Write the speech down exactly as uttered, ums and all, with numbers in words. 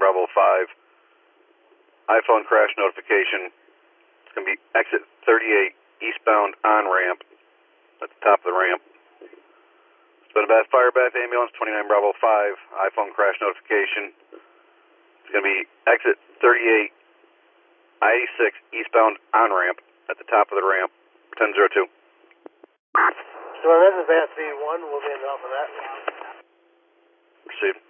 Bravo five. iPhone crash notification. It's going to be exit thirty-eight, eastbound on-ramp at the top of the ramp. It's been a Bath Fire Bath Ambulance, twenty-nine Bravo five, iPhone crash notification. It's going to be exit thirty-eight, I eighty-six, eastbound on-ramp at the top of the ramp, ten oh two. So this is Bath V one, we'll be in off of that. Proceed.